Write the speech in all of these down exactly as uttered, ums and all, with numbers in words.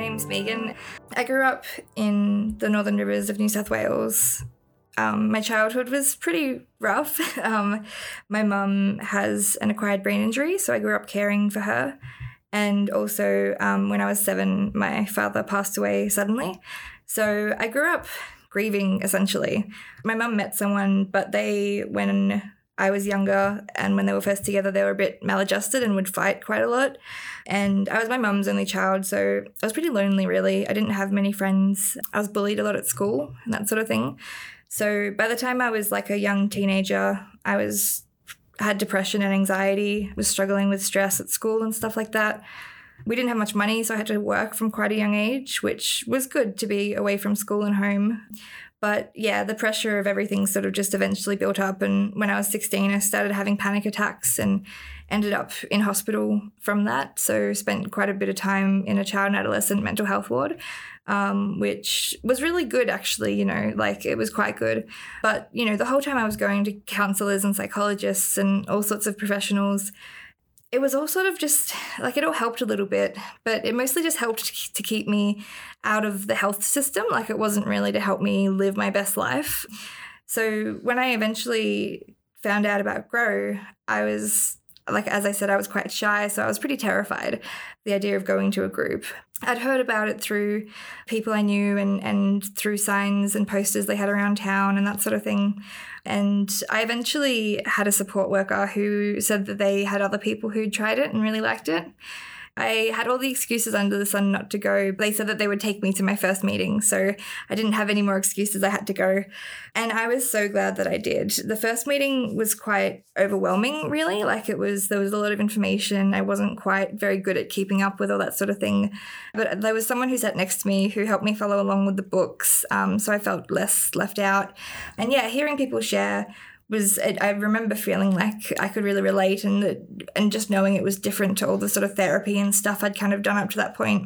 name's Megan. I grew up in the Northern Rivers of New South Wales. Um, my childhood was pretty rough. Um, my mum has an acquired brain injury, so I grew up caring for her. And also, um, when I was seven, my father passed away suddenly. So I grew up grieving, essentially. My mum met someone, but they, when I was younger and when they were first together, they were a bit maladjusted and would fight quite a lot. And I was my mum's only child, so I was pretty lonely, really. I didn't have many friends. I was bullied a lot at school and that sort of thing. So by the time I was like a young teenager, I was had depression and anxiety, was struggling with stress at school and stuff like that. We didn't have much money, so I had to work from quite a young age, which was good to be away from school and home. But yeah, the pressure of everything sort of just eventually built up. And when I was sixteen, I started having panic attacks and ended up in hospital from that. So spent quite a bit of time in a child and adolescent mental health ward, um, which was really good, actually, you know, like it was quite good. But, you know, the whole time I was going to counsellors and psychologists and all sorts of professionals, it was all sort of just, like it all helped a little bit, but it mostly just helped to keep me out of the health system. Like it wasn't really to help me live my best life. So when I eventually found out about Grow, I was, like, as I said, I was quite shy, so I was pretty terrified, the idea of going to a group. I'd heard about it through people I knew and, and through signs and posters they had around town and that sort of thing. And I eventually had a support worker who said that they had other people who'd tried it and really liked it. I had all the excuses under the sun not to go. They said that they would take me to my first meeting, so I didn't have any more excuses. I had to go. And I was so glad that I did. The first meeting was quite overwhelming, really. Like it was, there was a lot of information. I wasn't quite very good at keeping up with all that sort of thing. But there was someone who sat next to me who helped me follow along with the books, um, so I felt less left out. And yeah, hearing people share was, I remember feeling like I could really relate, and and just knowing it was different to all the sort of therapy and stuff I'd kind of done up to that point.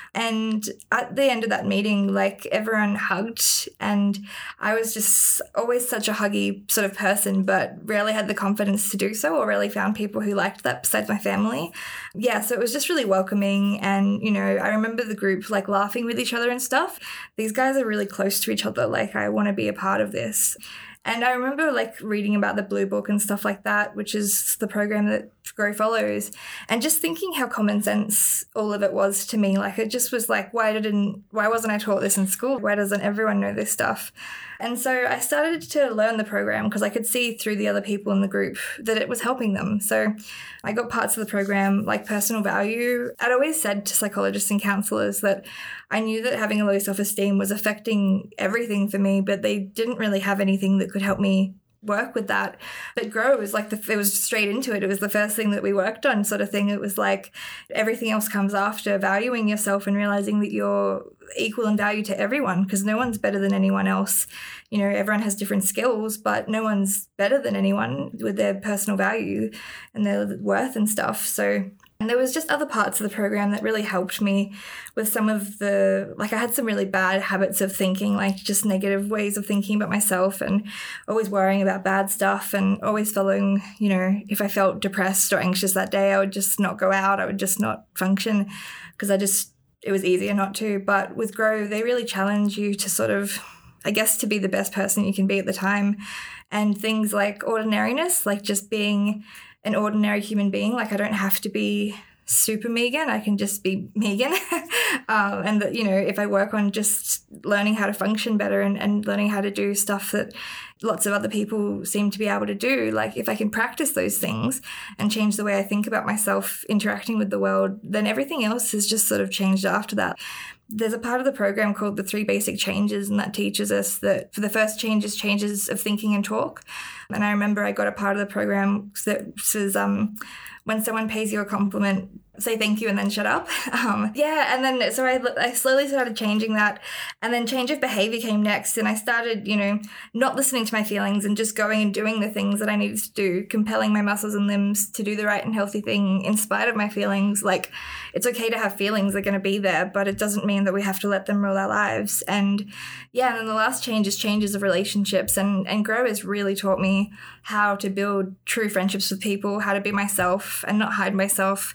And at the end of that meeting, like everyone hugged, and I was just always such a huggy sort of person, but rarely had the confidence to do so, or really found people who liked that besides my family. Yeah, so it was just really welcoming. And, you know, I remember the group like laughing with each other and stuff. These guys are really close to each other. Like, I want to be a part of this. And I remember like reading about the Blue Book and stuff like that, which is the program that Grow follows, and just thinking how common sense all of it was to me. Like it just was like, why didn't, why wasn't I taught this in school? Why doesn't everyone know this stuff? And so I started to learn the program because I could see through the other people in the group that it was helping them. So I got parts of the program like personal value. I'd always said to psychologists and counsellors that I knew that having a low self-esteem was affecting everything for me, but they didn't really have anything that could help me work with that. But Grow was like, the, it was straight into it. It was the first thing that we worked on, sort of thing. It was like everything else comes after, valuing yourself and realizing that you're equal in value to everyone, because no one's better than anyone else. You know, everyone has different skills, but no one's better than anyone with their personal value and their worth and stuff. So, and there was just other parts of the program that really helped me with some of the, like I had some really bad habits of thinking, like just negative ways of thinking about myself, and always worrying about bad stuff, and always following, you know, if I felt depressed or anxious that day, I would just not go out. I would just not function because I just, it was easier not to. But with Grow, they really challenge you to sort of, I guess, to be the best person you can be at the time. And things like ordinariness, like just being an ordinary human being. Like I don't have to be super Megan. I can just be Megan. um, and that, you know, if I work on just learning how to function better and, and learning how to do stuff that lots of other people seem to be able to do, like if I can practice those things and change the way I think about myself interacting with the world, then everything else has just sort of changed after that. There's a part of the program called the three basic changes, and that teaches us that for the first change is changes of thinking and talk. And I remember I got a part of the program that says, um, when someone pays you a compliment, say thank you and then shut up. Um, yeah, and then so I, I slowly started changing that, and then change of behavior came next, and I started, you know, not listening to my feelings and just going and doing the things that I needed to do, compelling my muscles and limbs to do the right and healthy thing in spite of my feelings. Like, it's okay to have feelings, they're going to be there, but it doesn't mean that we have to let them rule our lives. And yeah, and then the last change is changes of relationships, and, and Grow has really taught me how to build true friendships with people, how to be myself and not hide myself.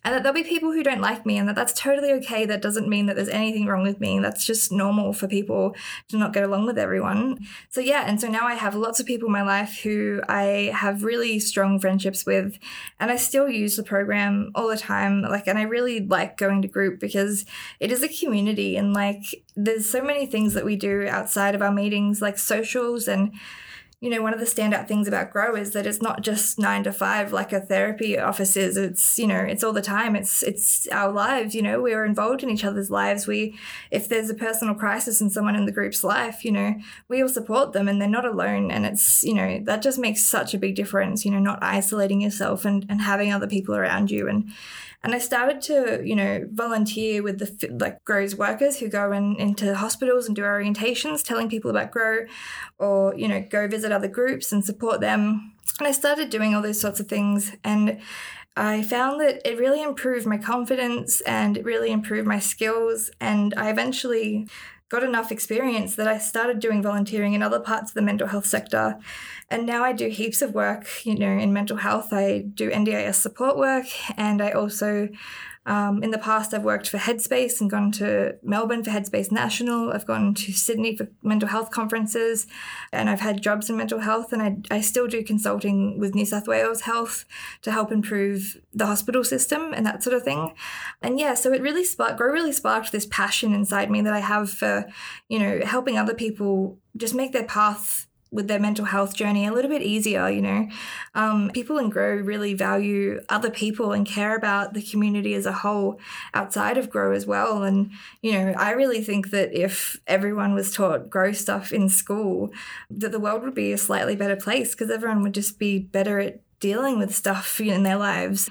and that there'll be people who don't like me, and that that's totally okay. That doesn't mean that there's anything wrong with me. That's just normal for people to not get along with everyone. So yeah, and so now I have lots of people in my life who I have really strong friendships with, and I still use the program all the time. Like, and I really like going to group because it is a community, and like there's so many things that we do outside of our meetings, like socials. And you know, one of the standout things about Grow is that it's not just nine to five like a therapy office is. It's, you know, it's all the time. It's it's our lives, you know, we're involved in each other's lives. We, if there's a personal crisis in someone in the group's life, you know, we all support them and they're not alone. And it's, you know, that just makes such a big difference, you know, not isolating yourself and, and having other people around you. And And I started to, you know, volunteer with the like Grow's workers who go in, into hospitals and do orientations, telling people about Grow, or, you know, go visit other groups and support them. And I started doing all those sorts of things. And I found that it really improved my confidence and it really improved my skills. And I eventually got enough experience that I started doing volunteering in other parts of the mental health sector. And now I do heaps of work, you know, in mental health. I do N D I S support work, and I also, um, in the past, I've worked for Headspace and gone to Melbourne for Headspace National. I've gone to Sydney for mental health conferences, and I've had jobs in mental health, and I, I still do consulting with New South Wales Health to help improve the hospital system and that sort of thing. And yeah, so it really sparked, Grow really sparked this passion inside me that I have for, you know, helping other people just make their path with their mental health journey a little bit easier, you know. Um, people in Grow really value other people and care about the community as a whole outside of Grow as well. And, you know, I really think that if everyone was taught Grow stuff in school, that the world would be a slightly better place because everyone would just be better at dealing with stuff in their lives.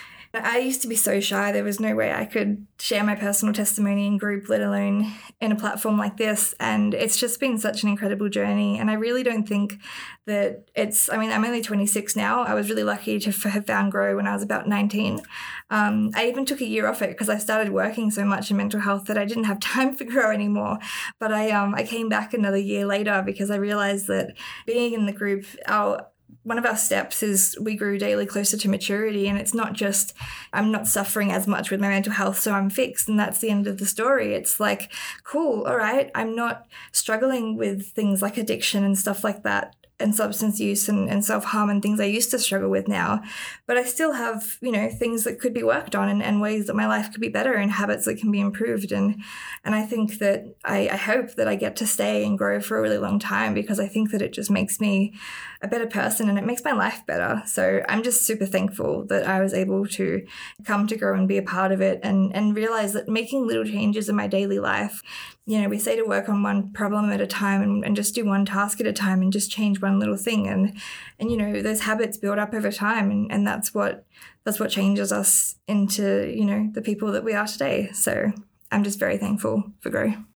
I used to be so shy. There was no way I could share my personal testimony in group, let alone in a platform like this. And it's just been such an incredible journey. And I really don't think that it's, I mean, I'm only twenty-six now. I was really lucky to have found Grow when I was about nineteen. Um, I even took a year off it because I started working so much in mental health that I didn't have time for Grow anymore. But I, um, I came back another year later because I realized that being in the group, our one of our steps is we grew daily closer to maturity, and it's not just I'm not suffering as much with my mental health, so I'm fixed and that's the end of the story. It's like, cool, all right, I'm not struggling with things like addiction and stuff like that, and substance use and, and self-harm and things I used to struggle with now. But I still have, you know, things that could be worked on and, and ways that my life could be better and habits that can be improved. And and I think that I, I hope that I get to stay and grow for a really long time because I think that it just makes me a better person and it makes my life better. So I'm just super thankful that I was able to come to Grow and be a part of it and, and realize that making little changes in my daily life, you know, we say to work on one problem at a time and, and just do one task at a time and just change one little thing. And, and you know, those habits build up over time. And, and that's what that's what changes us into, you know, the people that we are today. So I'm just very thankful for Grow.